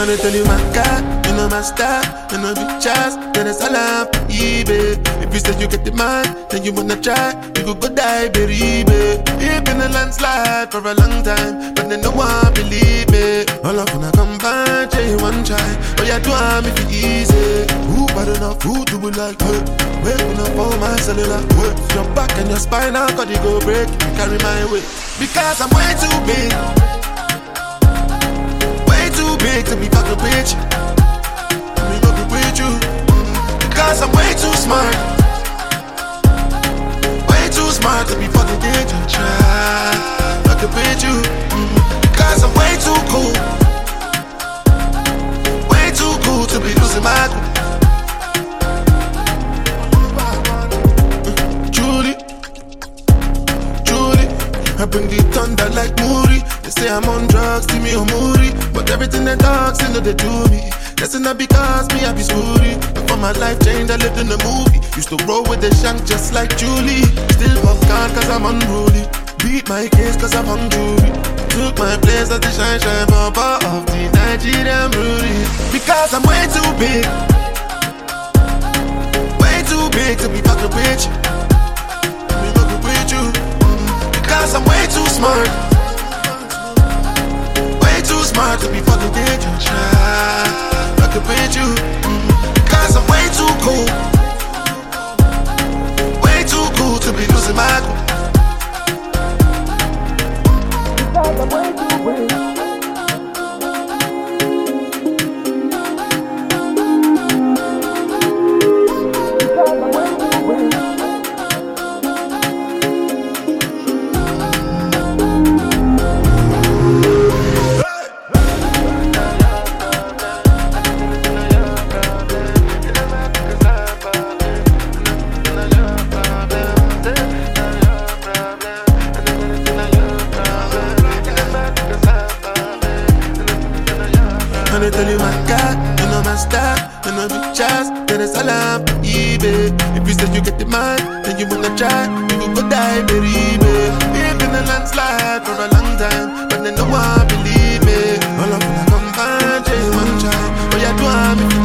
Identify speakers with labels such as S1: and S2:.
S1: And I tell you my God, you know my style, you know the chance, then it's all up, baby. If you say you get the man, then you wanna try, you could go die, baby. You've been a landslide for a long time, but then no one believe me. All up when I come back, you one try, but you do I'm if it's easy. Who bad enough, who do it like her? Waking up on my cellular, work your back and your spine, how could you go break? You carry my weight, because I'm way too big. Too big to be fucking with you. Me fucking with you. Because I'm way too smart. Way too smart to be fucking with you. Try fucking with you. Because I'm way too cool. Way too cool to be losing my cool. Judy, Judy, I bring the thunder like Moody. They say I'm on drugs, see me on Moody. But everything the dogs, they know they do me. That's not because me I be spooty. Before my life changed, I lived in a movie. Used to roll with the shank just like Julie. Still popcorn cause I'm unruly. Beat my case cause I'm hungry. Took my place as the shine bumper of the Nigerian Rudy. Because I'm way too big. Way too big to be fucking with you. Be fucking with you. Because I'm way too smart. Too smart to be fucking with you. Try fucking with you. Cause I'm way too cool. Way too cool to be losing my cool. Because I'm way too cool. And I tell you my God, you know my style, you know the chance, then it's all up, baby. If you say you get the man, then you wanna try, you could go die, baby. You've been a landslide for a long time, but then no one believe me. All of when I come back, you wanna try, but you do I'm